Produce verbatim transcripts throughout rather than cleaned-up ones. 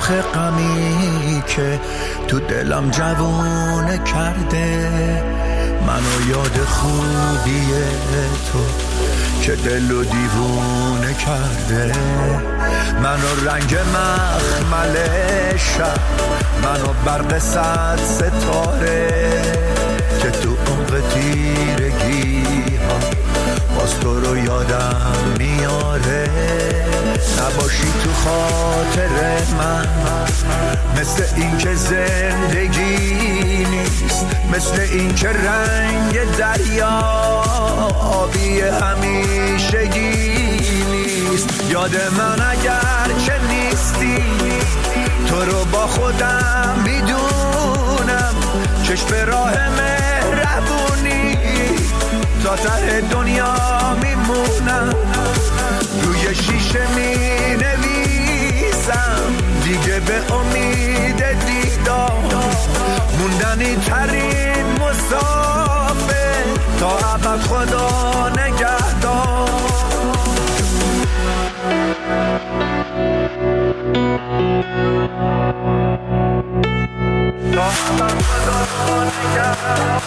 شاخ غمی که تو دلم جوونه کرده، منو یاد خوبی تو که دلو دیوونه کرده، منو رنگ مخمل شب، منو برق صد ستاره که تو عمق تیرگی ها باز تو رو یادم میاره. نباشی تو خاطر من مثل این که زندگی نیست، مثل این که رنگ دریا آبی همیشگی نیست. یاد من اگر چه نیستی تو رو با خودم میدونم، چشم راه مهربونی تا ته دنیا میمونم، روی شیشه می نویسم دیگه به امید دیدار، موندنی ترین مسافر تا ابد خدا نگهدار. تا ابد خدا نگهدار.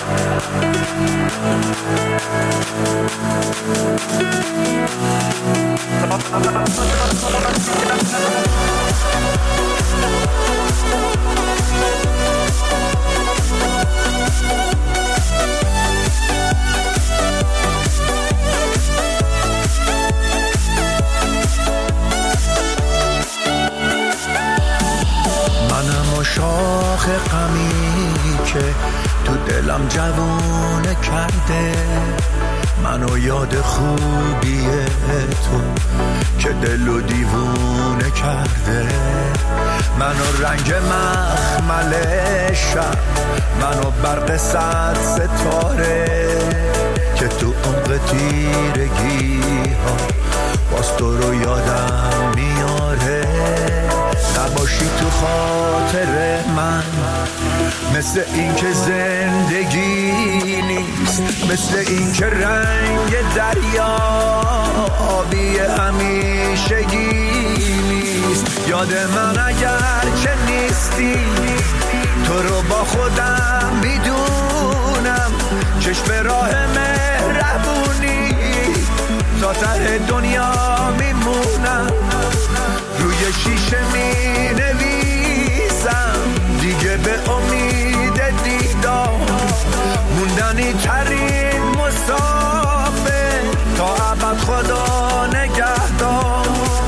منم و شاخ غمی که تو دلم جوونه کرده، منو یاد خوبی تو که دلو دیوونه کرده، منو رنگ مخمل شب، منو برق صد ستاره که تو عمق تیرگی ها باز تو رو یادم میاره. نباشی تو خاطر من مثل این که زندگی نیست، مثل این که رنگ دریا آبی همیشگی نیست. یاد من اگر چه نیستی تو رو با خودم میدونم، چشم راه مهربونی تا ته دنیا میمونم، روی شیشه می نویسم دیگه به امید دیدار، موندنی ترین مسافر تا ابد خدا نگهدار.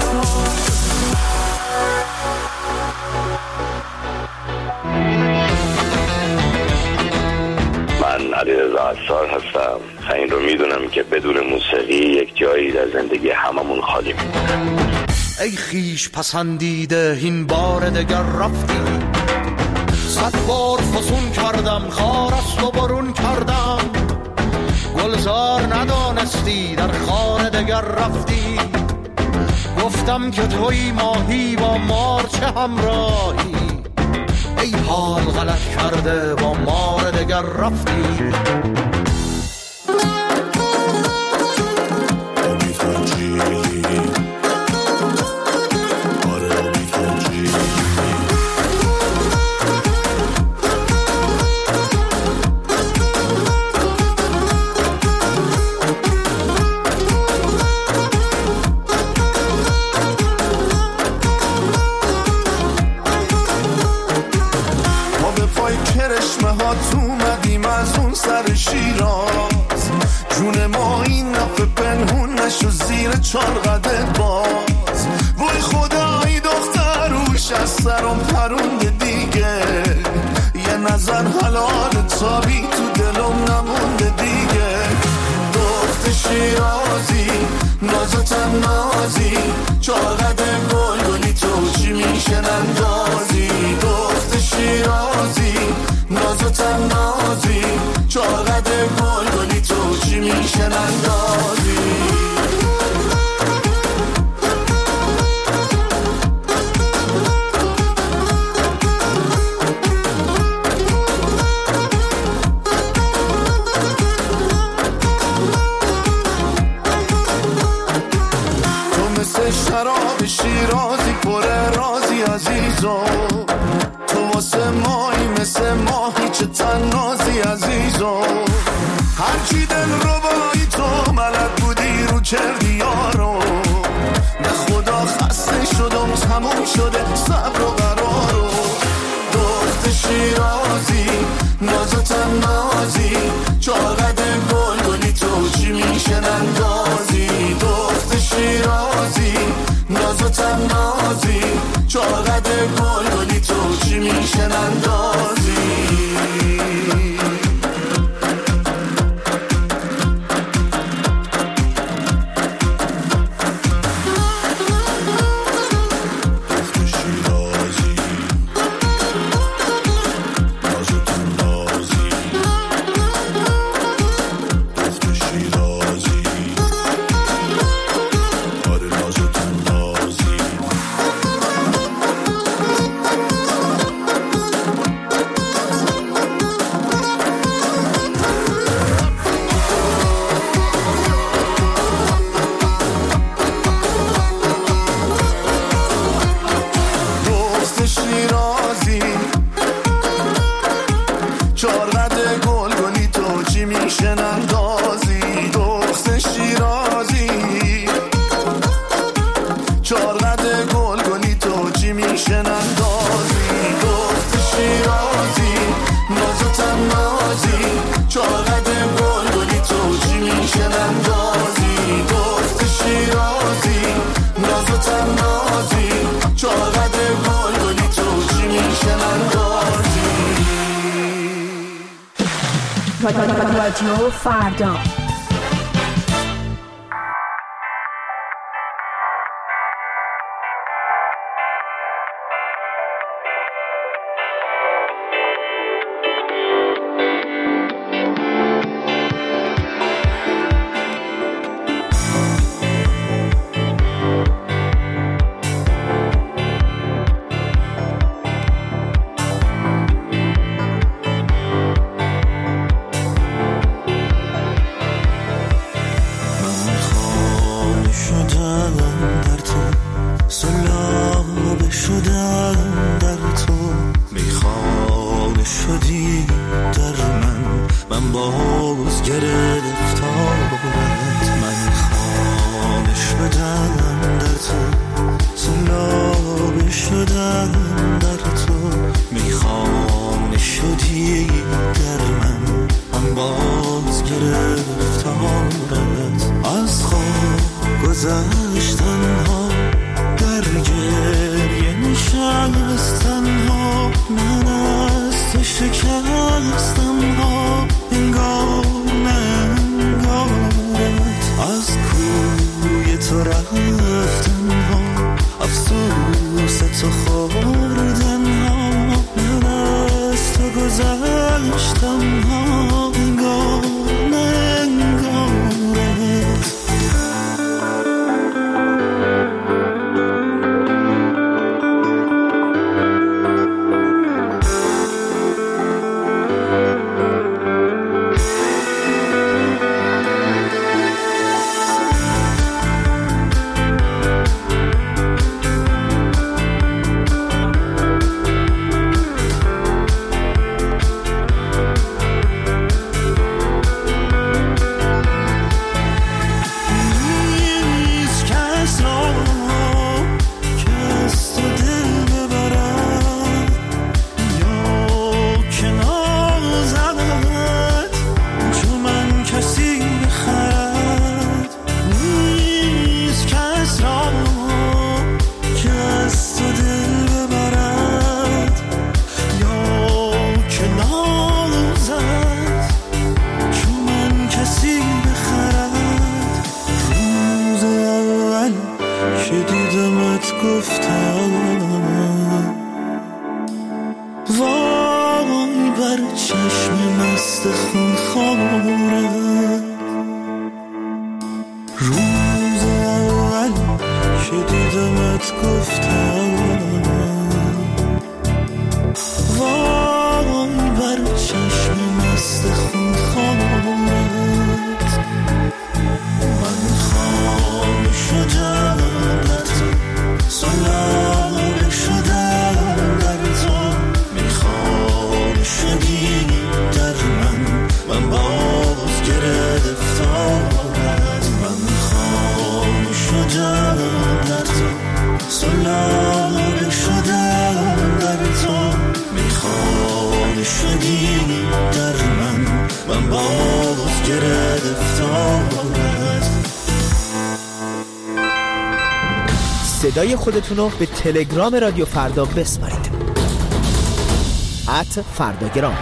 من علیرضا عطار هستم. این رو میدونم که بدون موسیقی یک جایی در زندگی هممون خالی میمونه. ای خیش پسندیده این بار دگر رفتی، صد بار فسون کردم خار است و برون کردم، گلزار ندانستی در خار دگر رفتی، گفتم که توی ماهی با مار چه همراهی، ای حال غلط کرده با مار دگر رفتی. چار قدت باز وای خدای دختر روش از سرم پرونده دیگه، یه نظر حلال تابی تو دلم نمونده دیگه. دخت شیرازی نازتم نازی، چار قدت گل گلی تو چی میشه نندازی. دخت شیرازی نازتم نازی، چار قدت گل گلی تو چی میشه نندازی. مثل شراب شیرازی پر رازی عزیزو، تو واسه مایی مثل ماهی چه تنازی عزیزو، هرچی دل رو بایی تو بلد بودی رو چردی یارو، به خدا خسته شدم تموم شده صبر و قرارو، دخت شیرازی ناز و تنازی چاقد گل گلی تو چی میشه نندازی، دخت شیرازی ناز و تنازی چاقد گل گلی تو چی میشه نندازی. رادیو فردا من خاموش شدم صدای خودتون رو به تلگرام رادیو فردا بسپارید. ات فرداگرام.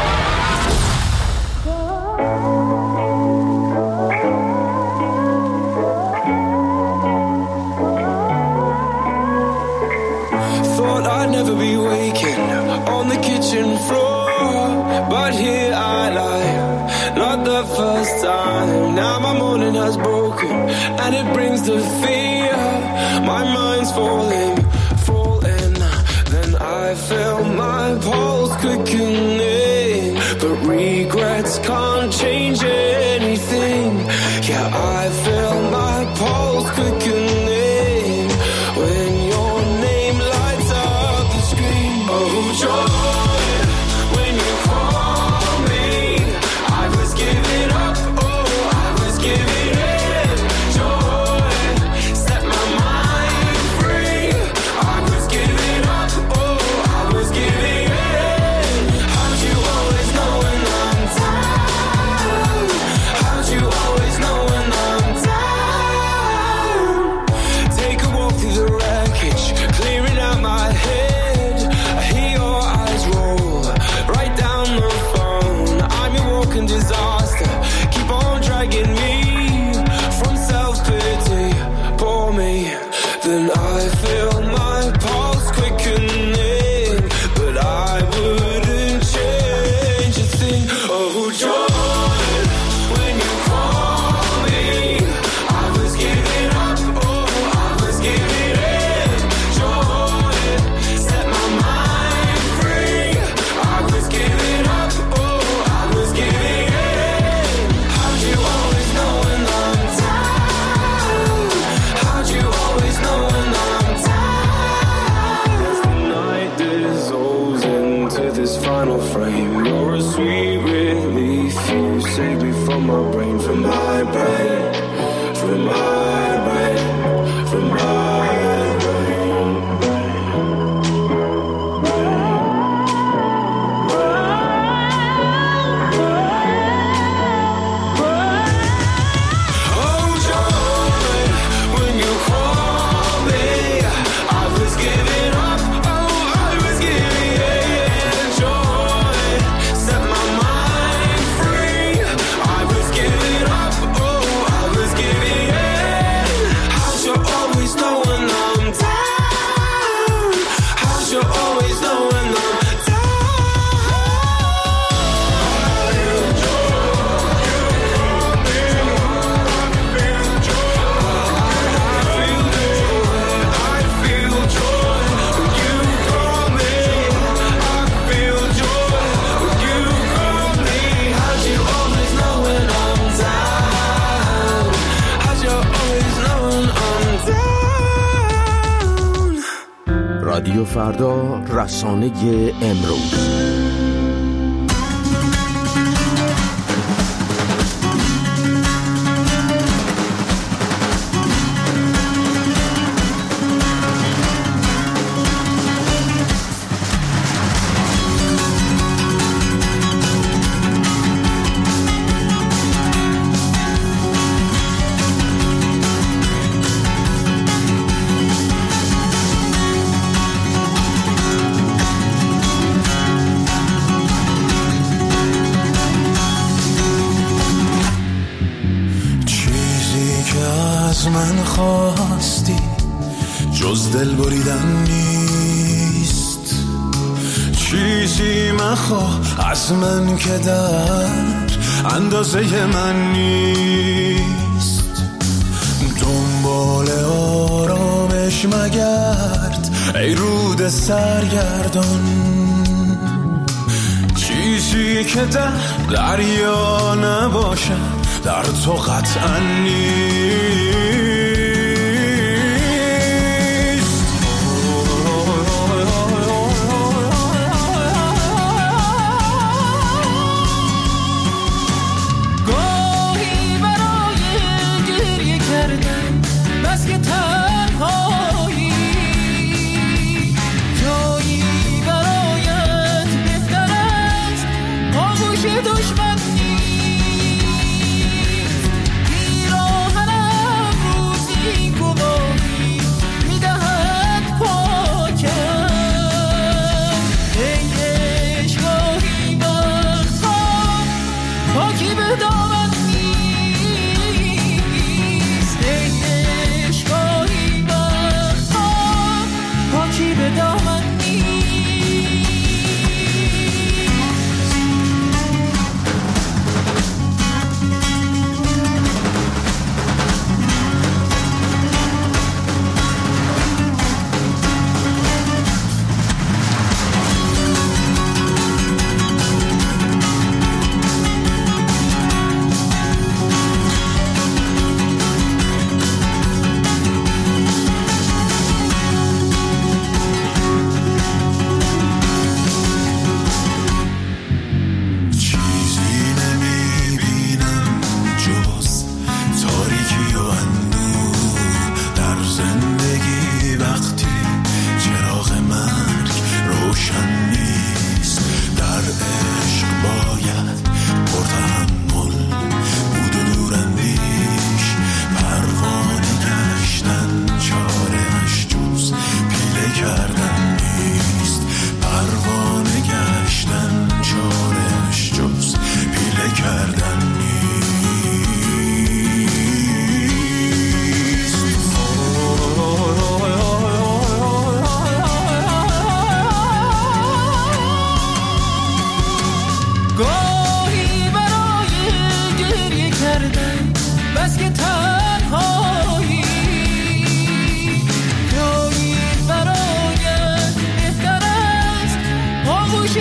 Thought I'd never be waking on the kitchen floor, but here I lie, not the first time. Now my morning has broken and it brings the fear. My mind's falling, falling. Then I feel my pulse quickening, but regrets can't change anything. Yeah, I feel my pulse quickening when your name lights up the screen. Oh, joy, when you call me, I was giving up. Oh, I was giving in. Joy, set my mind free. I was giving up. Oh, I was giving in. How'd you always know when I'm down? How'd you always know when I'm down? Take a walk through the wreckage, clearing out my head. I hear your eyes roll right down the phone. I'm your walking disaster. Keep on dragging me from self-pity. Pour me, then I feel my pulse quickening, but I wouldn't change a thing. Oh, joy, when you call me, I was giving up. Oh, I was giving in. Joy, set my mind free. I was giving up. Oh, I was giving in. How'd you always know when I'm down? How'd you always know when I'm down? As the night dissolves into this final frame, you're a sweet relief. You save me from my brain, from my brain, from my brain, from my brain. Oh, joy, when you call me, I was giving up. Oh, I was giving in. Joy, set my mind free. I was giving up. Oh, I was giving in. How'd you always know when I'm down? How'd you always know when I'm رادیو فردا، رسانه امروز. من خواستی جز دل بریدن نیست، چیزی مخواه از من که در اندازه من نیست. دنبال آرامش مگرد ای رود سرگردان، چیزی که در دریا نباشد در تو قطعا نیست. گاهی برای گریه کردن بس که تنهایی، جایی برایت بهتر است آغوش دشمن نیست. پیراهنم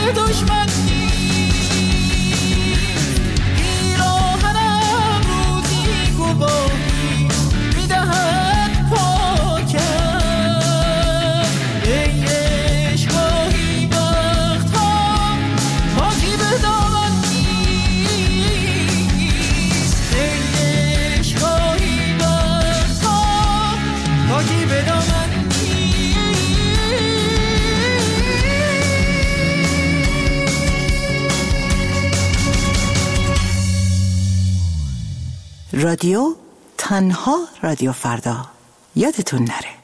دشمن نیست. پیراهنم روزی گواهی میدهد پاکم. ای عشقایی وقتها پاکی به دامن نیست. ای عشقایی وقتها پاکی به دامن نیست. رادیو تنها رادیو فردا، یادتون نره.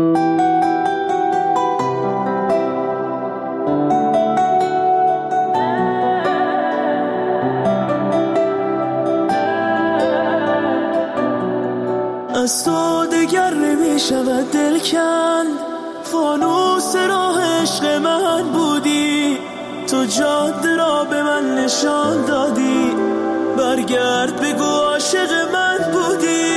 از تو دگر نمی شود دل کند، فانوس راه عشق من بودی، تو جاده را به من نشان دادی، برگرد بگو عاشق من بودی.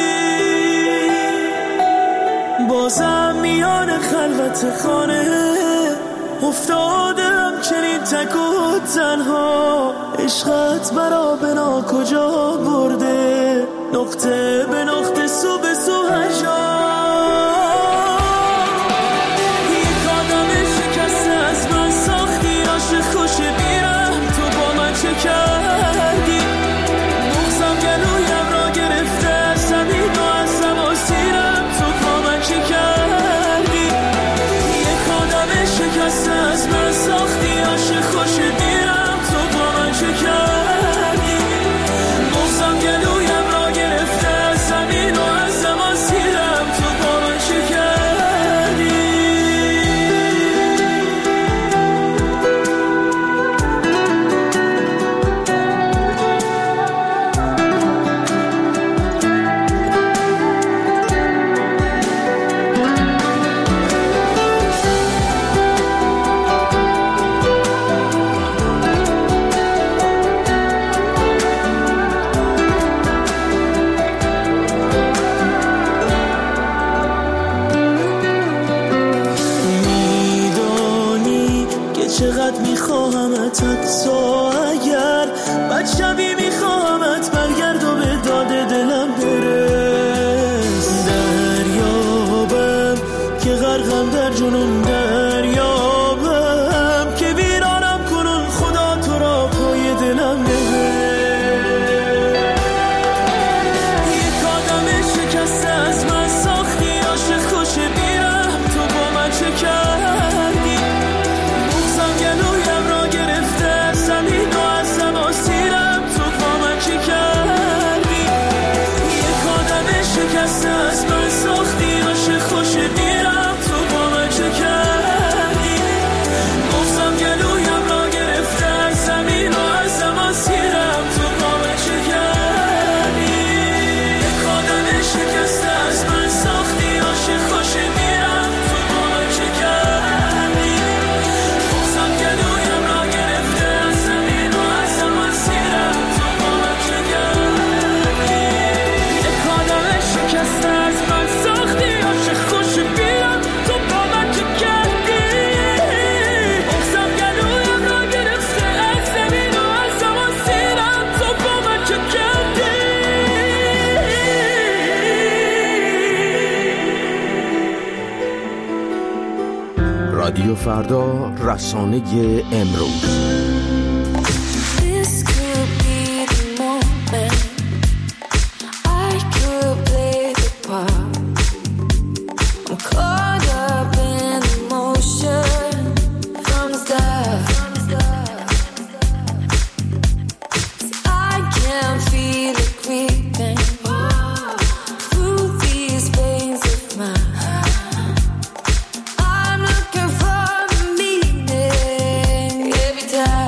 بازم میان خلوت خانه افتادم چنین تک و تنها، عشقت مرا به نا کجا برده، نقطه به نقطه سو به سو هجا. یک آدم شکسته از من ساختی، عاشق خوش بیرم تو با من چه کردی. مغزم گلویم را گرفته زمین و از زماسیرم تو با من چه کردی. یک آدم شکسته از من ساختی، عاشق خوش بیرم تو با من چه کردی. مغزم گلویم را گرفته زمین و از زماسیرم تو با من چه کردی. چقدر میخواهمت حتی اگر بد شبی میخواهمت برگرد و به داد دلم برس. دریابم که غرقم در جنون، دریابم که ویرانم کنون، خدا تو را پای دلم نهه. یک آدم شکسته از من ساختی، عاشق خوش بیرم تو با من چه کردی. گلویم را گرفته زمین و از زماسیرم تو با من چه کردی. یک آدم شکسته از من ساختی، عاشق خوش بیرم تو با من چه کردی. مغزم گلویم را گرفته زمین و از زماسیرم تو با من چه کردی. یک آدم شکسته از من ساختی، عاشق خوش بیرم تو با من چه کردی. گلویم را گرفته زمین و از زماسیرم تو با من چه کردی. یک آدم شکسته از من ساختی، عاشق خوش بیرم تو با من چه کردی. مغزم گلویم را گرفته از زمین و از زماسیرم تو با من چه کردی. رادیو فردا، رسانه امروز. Every time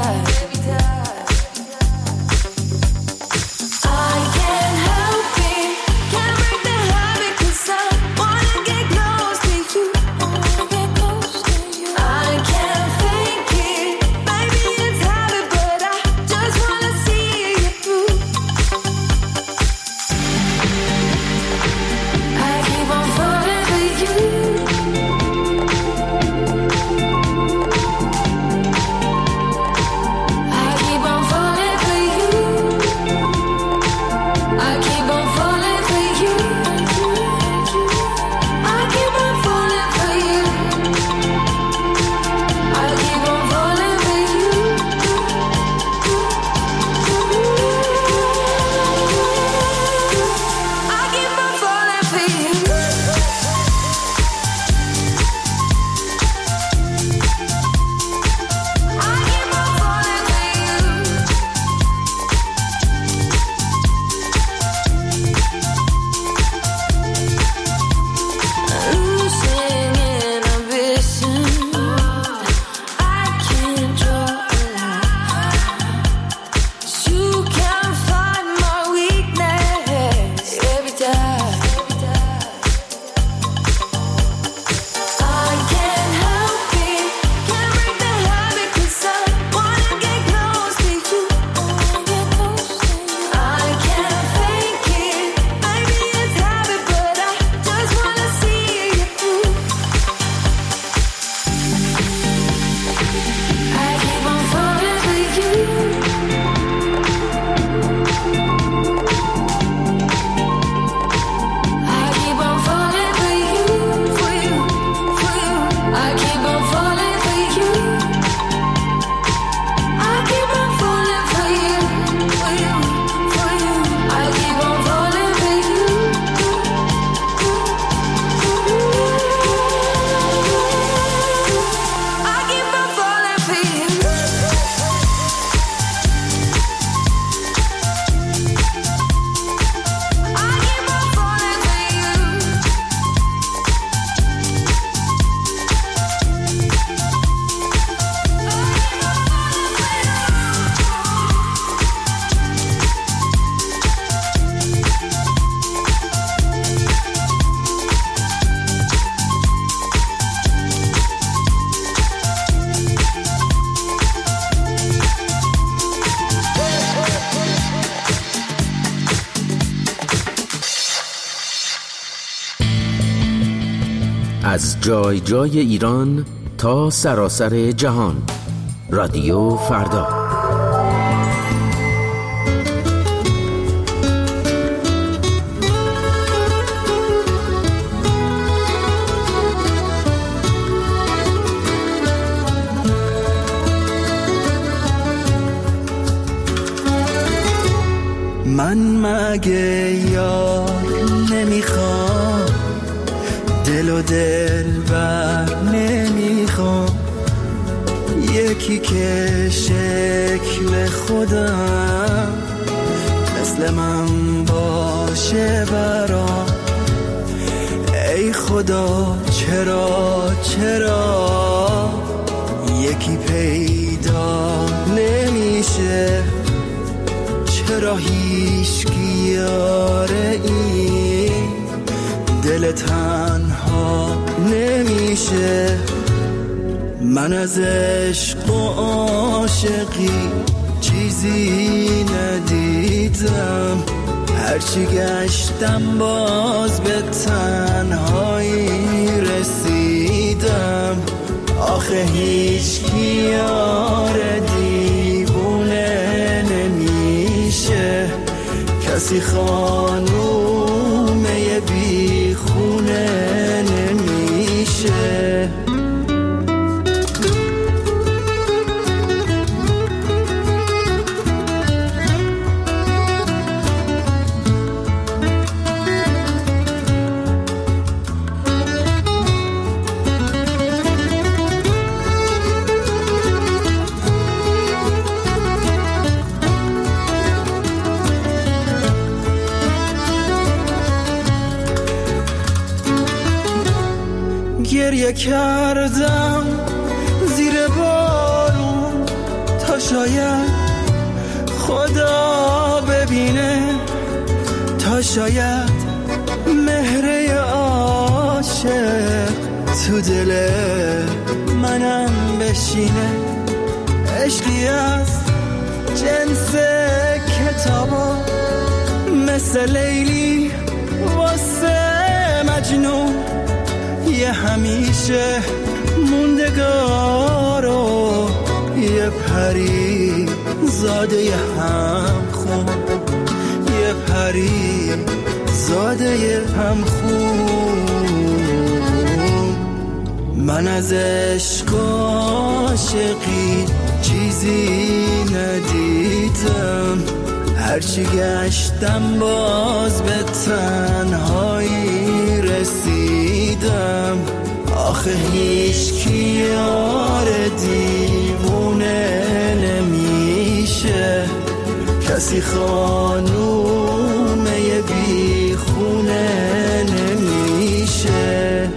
از جای جای ایران تا سراسر جهان. رادیو فردا. من مگه یار نمیخوام، دل و دل بر نمیخوام، یکی که شکل خودم مثل من باشه برام. ای خدا چرا چرا یکی پیدا نمیشه، چرا هیچ یاره این دل تنها نمیشه. من از عشق و عاشقی چیزی ندیدم، هرچی گشتم باز به تنهایی رسیدم. آخه هیچ یاره دیوونه نمیشه، کسی خانومه بی خونه نمیشه. گریه کردم زیر بارون تا شاید خدا ببینه، تا شاید مهر عاشق تو دل منم بشینه. عشقی از جنس کتابا مثل لیلی واسه مجنون، یه همیشه موندگارو، یه پری زاده هم خون، یه پری زاده هم خون. من از عشق و عاشقی چیزی ندیدم، هرچی گشتم باز به تنهایی رسیدم. آخه هیچ یار دیوونه نمیشه، کسی خانومه بی خونه نمیشه.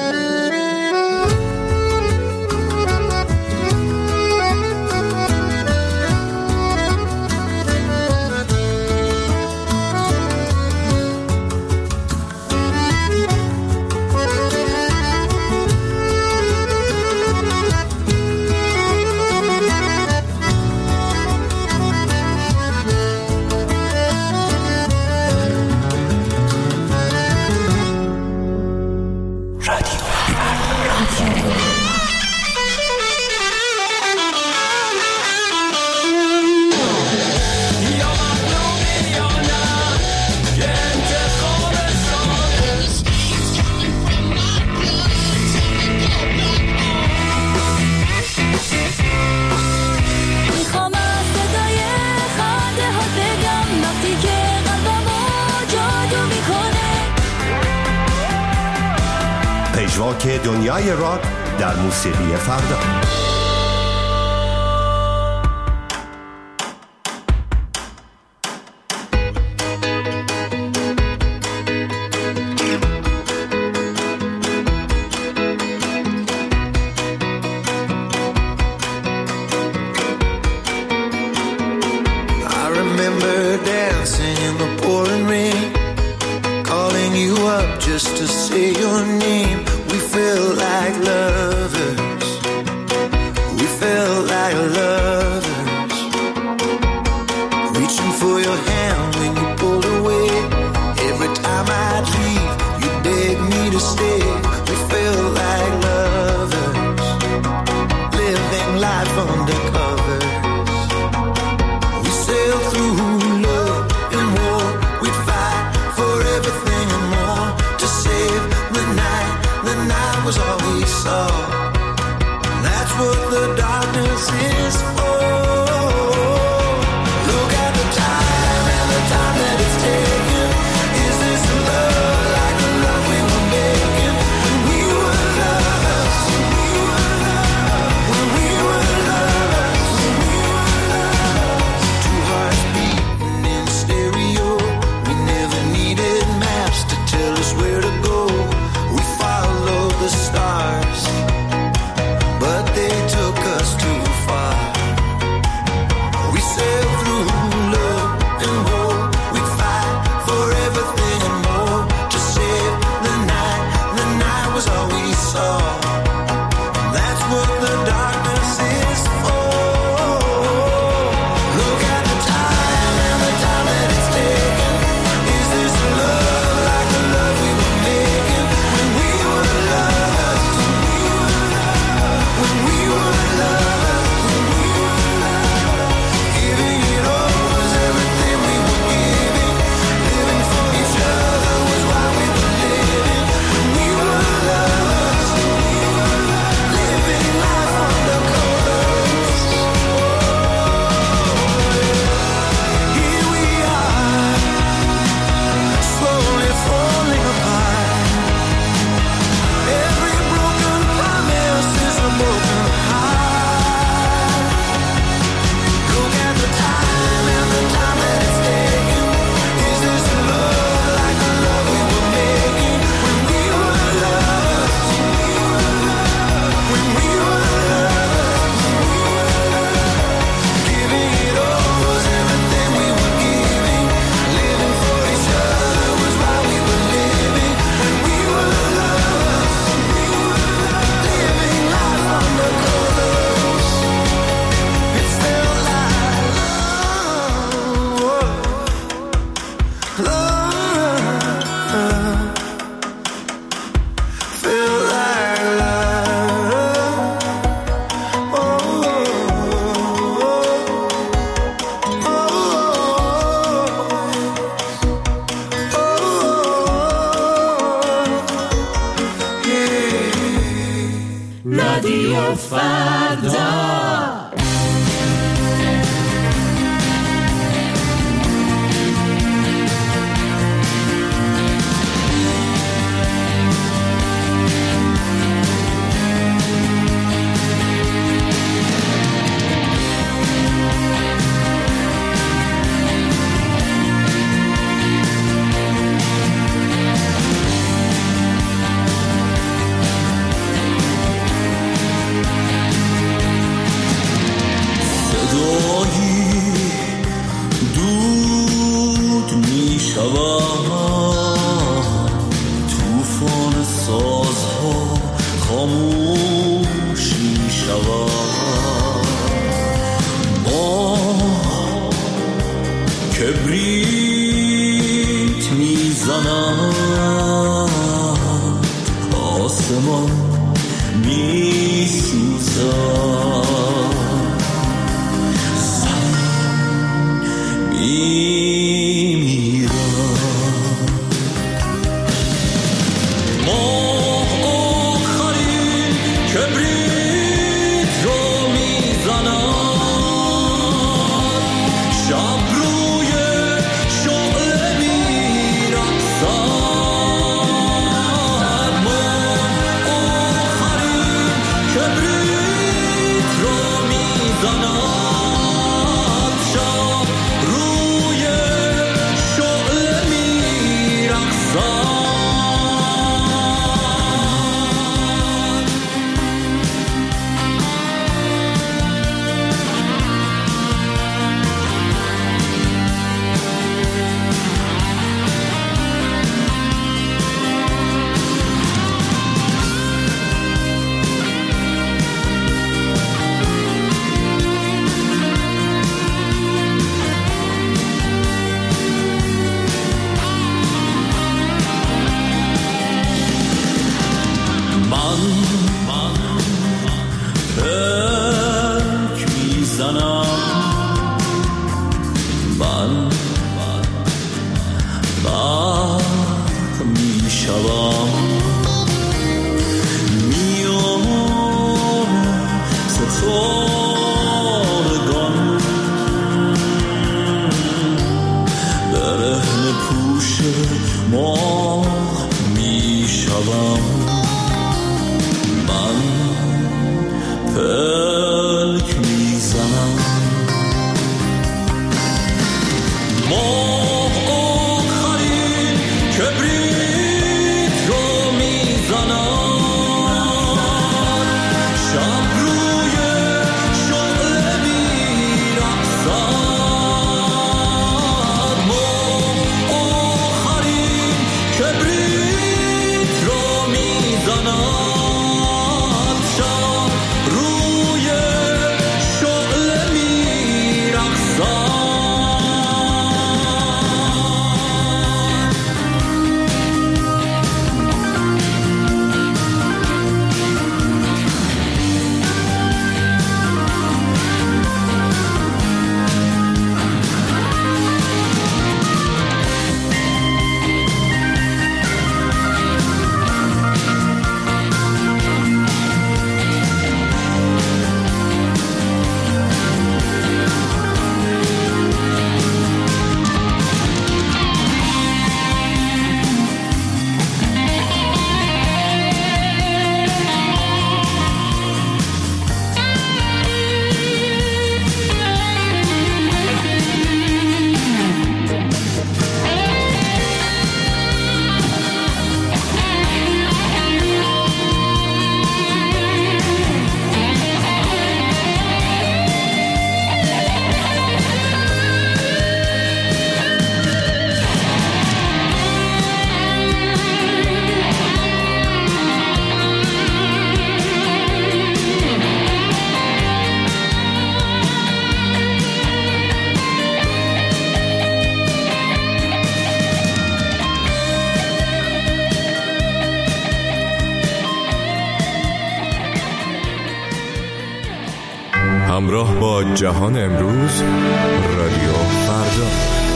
پژواک دنیای راک در موسیقی فردا. I remember dancing in the pouring rain, calling you up just to say your name. We felt like lovers we saw. That's what the darkness is for. Look at the time and the time that it's taken. Is this a love like the love we were making when we were lovers? When we were lovers, when we were lovers. Two hearts beating in stereo. We never needed maps to tell us where to go. We followed the stars, but they took us too far. We sailed through love and war. We'd fight for everything and more to save the night. The night was all we saw. That's what the darkness is for. Look at the time and the time that it's taken. Is this love like the love we were making when we were lovers? When we were lovers, when we were lovers. Giving it all was everything we were giving. Living for each other was why we were living. When we were lovers, living life under colors. Here we are, slowly falling apart. Every broken promise is a broken heart. Look at the time and the time that it's taken. Is this love like the love we were making when we were lovers? When we were lovers, giving it all was everything we were giving. Living for each other was why we were living. When we were lovers, living life under colors. It felt like love, love. Felt like love. Oh, رادیو فردا. صدایی دود می شود. توفان سازها خاموش می شود. ما کبریت می زند. آسمان می سوزد. همراه با جهان امروز، رادیو فردا.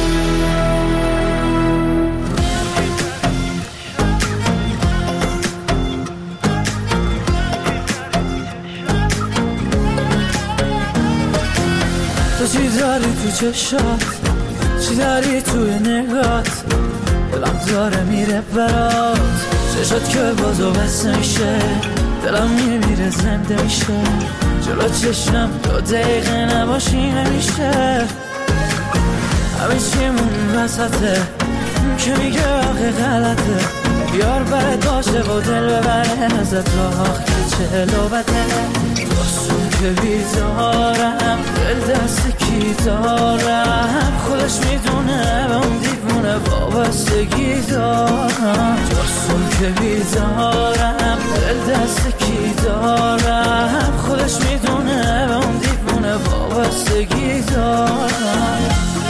تو چی داری تو چشات، چی داری توی نگات، دلم داره میره برات، چشات که بازو بس میشه، دلم میمیره زنده میشه، جلو چشم دو دقیقه نباشی نمیشه، همه چیمون وسطه که میگه آخه غلطه، بیار برد باشه و دل ببره ازت راه که چه لوبته، باسون که بیدارم دل دست کی دارم، خودش میدونه به اون دیوونه وابستگی دارم، باسون که بیدارم دل دست کی دارم، خودش میدونه به اون دیوونه وابستگی دارم.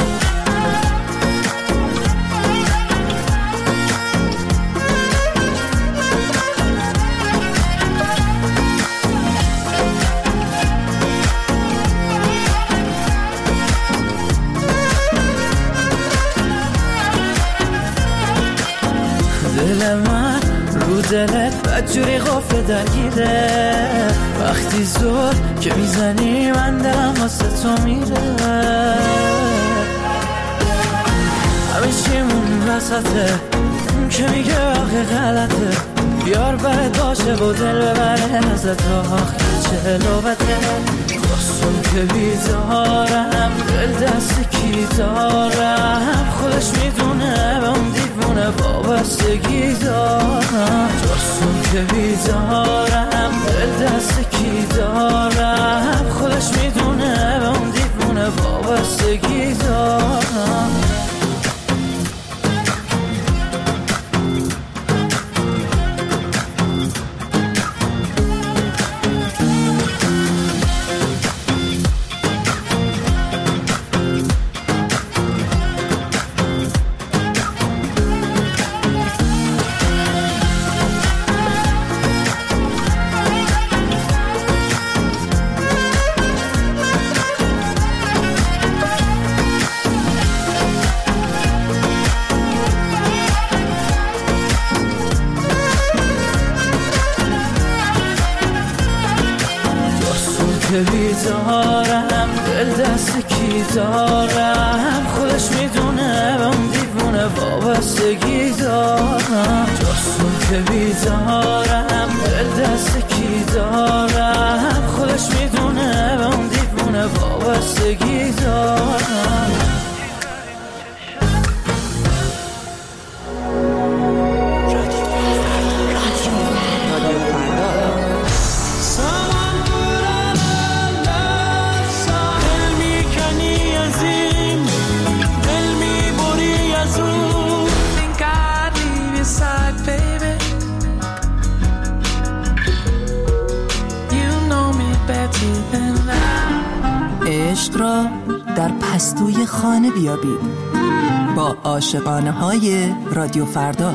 دل من رو دلت بدجوری غفله درگیره، وقتی زور که میزنی من دلم واسه تو میره، همه چیمون وسطه که میگه آخه غلطه، بیار برد باشه و دل ببره ازت آخه چه لوبته، باسون که بیدارم دل دست کی دارم، خودش میدونه به اون دیوونه وابستگی دارم، باسون که بیدارم دل دست کی دارم، خودش میدونه به اون دیوونه وابستگی دارم. که بیدارم دل دست کی دارم، خودش میدونه به اون دیوونه وابستگی دارم، جاسون که بیدارم دل دست کی دارم، خودش میدونه به اون دیوونه وابستگی دارم. عشق را در پستوی خانه بیابید با عاشقانه های رادیو فردا.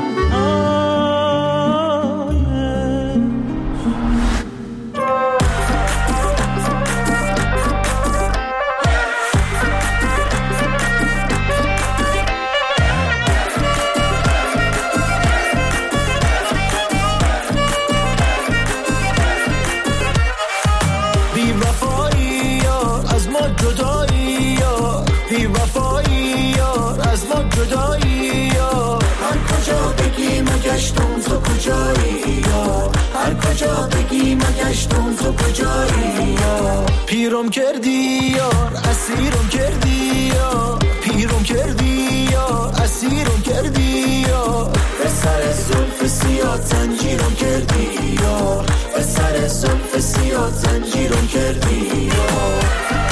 تو کجایی یا هر کجا بگی مگشتم تو کجایی یا پیرم کردی یار اسیرم کردی یا پیرم کردی یا اسیرم کردی یا به سر زلف سیاه زنجیرم کردی یا به سر زلف سیاه زنجیرم کردی یا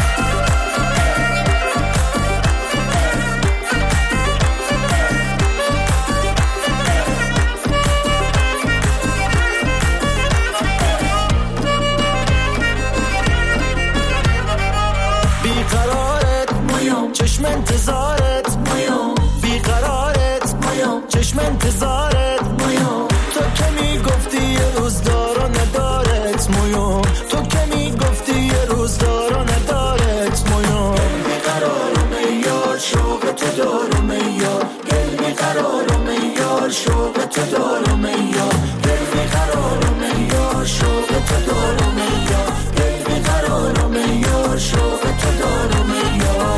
چشم انتظارت میام بیقرارت میام چشم انتظارت میام تو که میگفتی یه روز دارا ندارت میام تو که میگفتی یه روز دارا ندارت تو دارم یا دل بیقرارم یا شوق تو دارم یا دل بیقرارم یا شوق تو دارم یا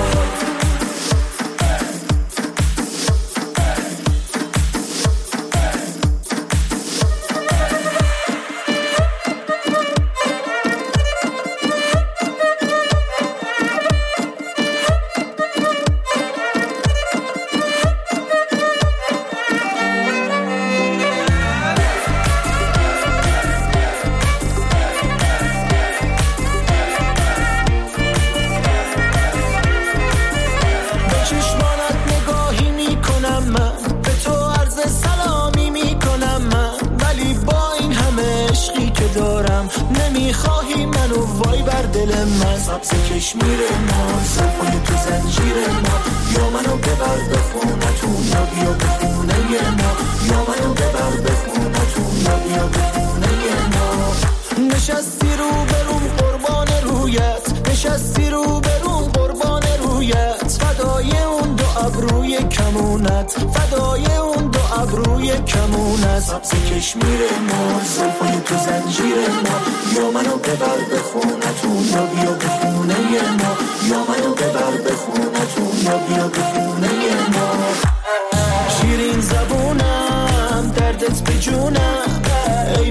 نمیخواهی منو وای بر دل من سبز کشمیر ما زلفای تو زنجیر ما یا منو ببر به خونتون یا بیا به خونه ما یا منو ببر به خونتون یا بیا به خونه ما نشستی رو بروم قربان رویت نشستی رو بروم قربان رویت فدای اون دو ابروی کمونت فدای اون دو ابروی کمونت سبز کشمیر ما زلفای تو زنجیر ما یا منو ببر به خونتون یا بیا به خونه ما یا منو ببر به خونتون یا بیا به خونه ما شیرین زبونم دردت به جونم ای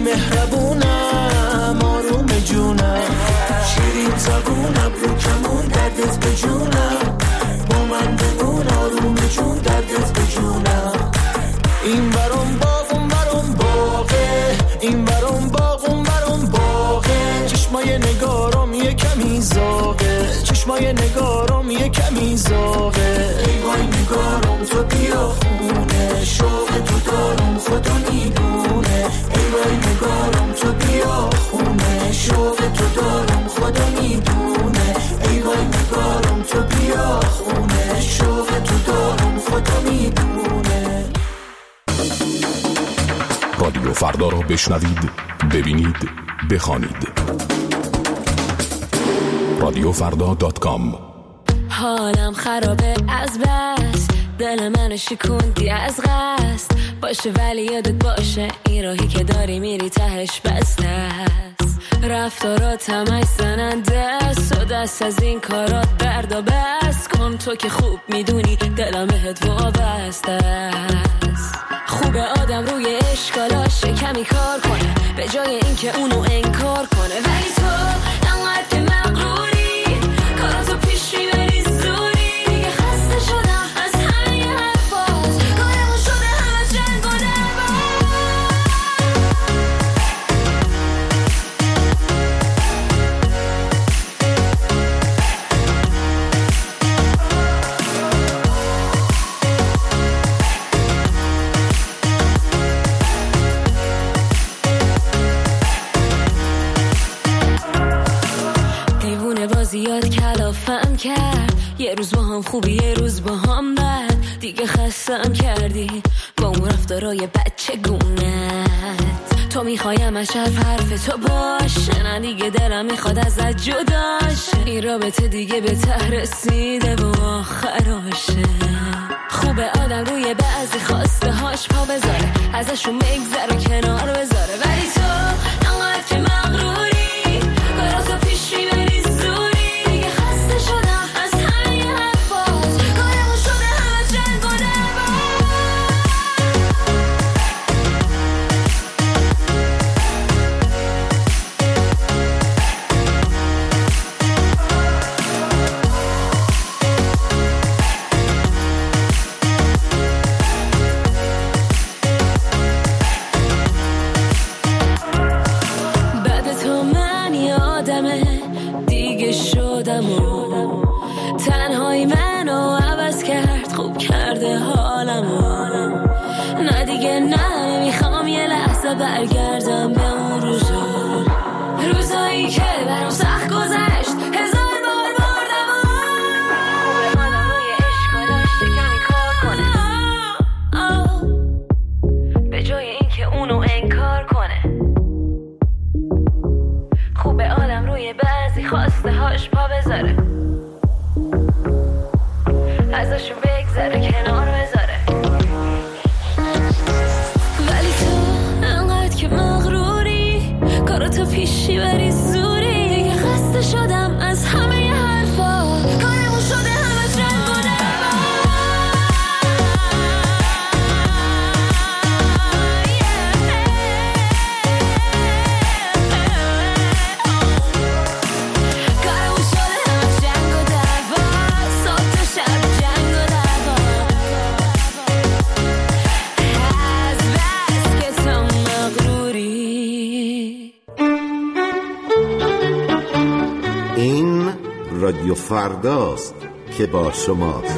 مهربونم آروم جونم شیرین زبونم رو کمون دردت به جونم با من بمون آروم جون دردت به جونم این برام باغ اون برام باغه این برام باغ اون برام باغه چشمای نگارم یه کمی زاغه چشمای نگارم یه کمی زاغه ای وای نگارم تو بیا خونه شوق تو دارم خدا میدونه ای وای نگارم تو بیا خونه شوق تو دارم خدا میدونه ای وای نگارم تو بیا خونه شوق تو دارم خدا میدونه. رادیو فردا را بشنوید، ببینید، بخوانید. رادیو فردا دات کام. حالم خرابه از بس دل منو شکوندی از قصد باشه ولی یادت باشه این راهی که داری میری تهش بسته است رفتارات همش زننده است و دست از این کارات بردا بس کن تو که خوب میدونی دلم بهت وابسته است خوبه آدم روی اشکالاش کمی کار کنه به جای اینکه اونو انکار کنه ولی تو انقدر که مغروری کاراتو پیش میبری زوری دیگه خسته شدم از همه حرفات کارمون شده همه جنگ و دعوا دیوونه بازی یاد کلافم کرد یه روز با هم خوبی یه روز با هم بد دیگه خستم کردی با اون رفتارای بچه گونت تو میخوایم از حرف حرف تو باشه نه دیگه دلم میخواد ازت جداش این رابطه دیگه به ته رسیده و آخراشه خوبه آدم روی بعضی خواسته هاش پا بذاره ازشون بگذر و کنار بذاره ولی تو انقدر که مغروری کاراتو پیش میبری زوری دیگه خسته شدم از همه حرفات کارمون شده همه جنگ و دعوا بعد تو من یادمه دیگه شدم و تنهایی منو عوض کرد خوب کرده حالمو نه دیگه نه میخوام یه لحظه برگردم به اون روزا روزایی که برام سخت گذشت هزار بار بردم آدم روی اشکالاش کمی کار کنه به جای اینکه اونو انکار کنه خوبه آدم روی بعضی خواسته هاش پا بذاره ازشون بگذره کنار بذاره ولی رادیو فرداست که با شماست.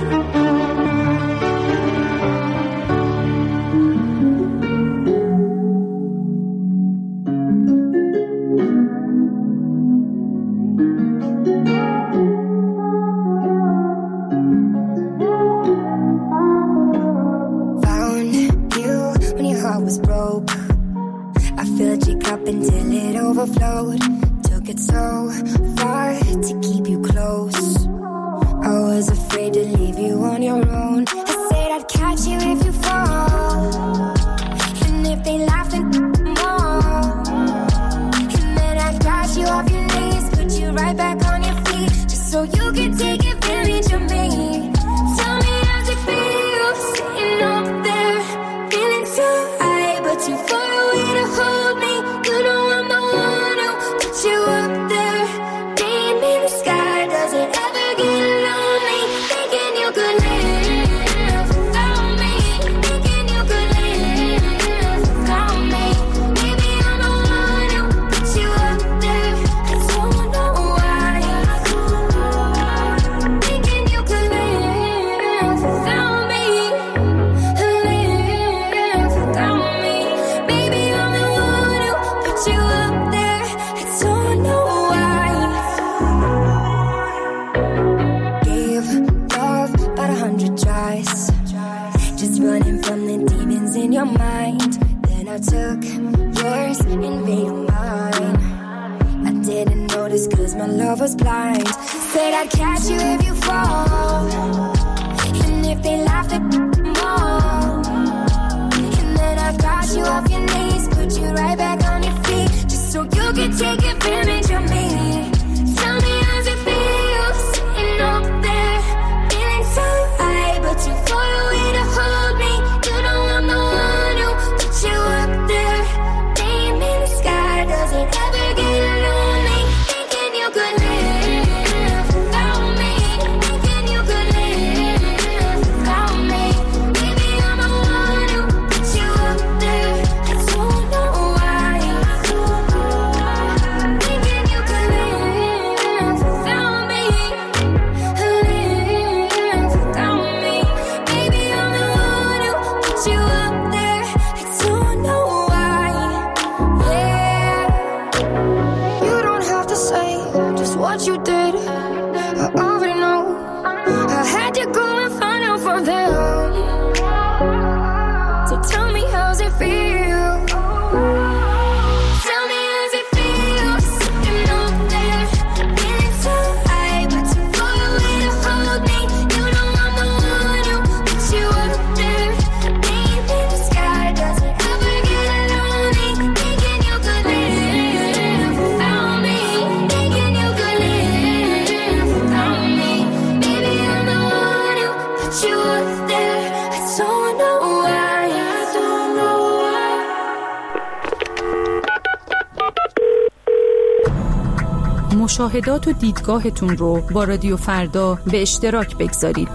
مشاهدات و دیدگاهتون رو با رادیو فردا به اشتراک بگذارید.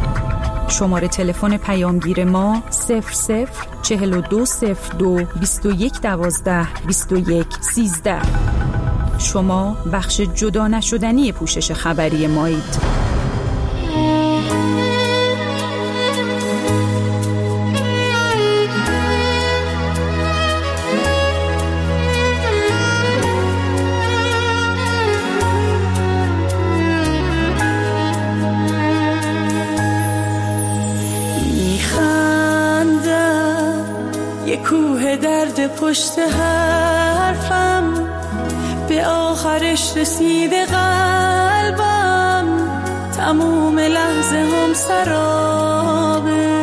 شماره تلفن پیامگیر ما صفر صفر چهل و دو صفر دو بیست و یک دوازده بیست و یک سیزده. شما بخش جدا نشدنی پوشش خبری مایید. کوه درد پشت حرفم به آخرش رسیده قلبم، تموم لحظه هم سرابه.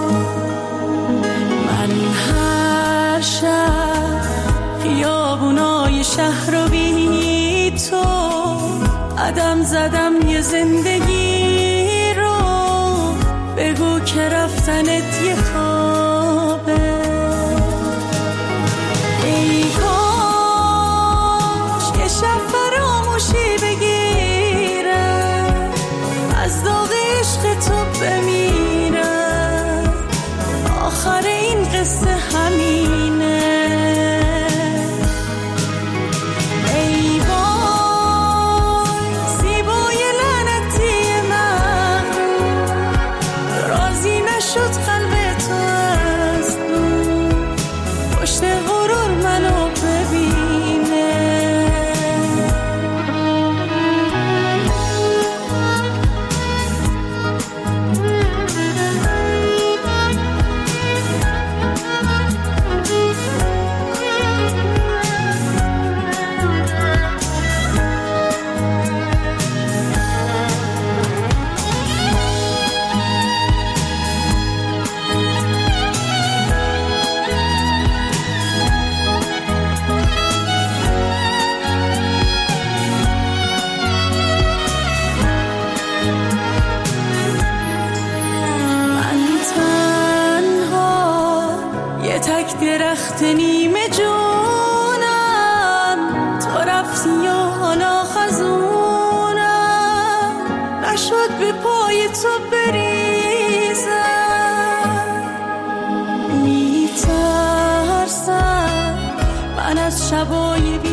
من هر شب خیابونای شهر رو بی تو عدم زدم یه زندگی رو، بگو که رفتنت یه خوابه. ای کاش یه شب فراموشی بگیرم، از داغ عشق تو بمیرم، آخر این قصه همینه. ای وای زیبای شد به پای تو بریزم. میترسم من از شبای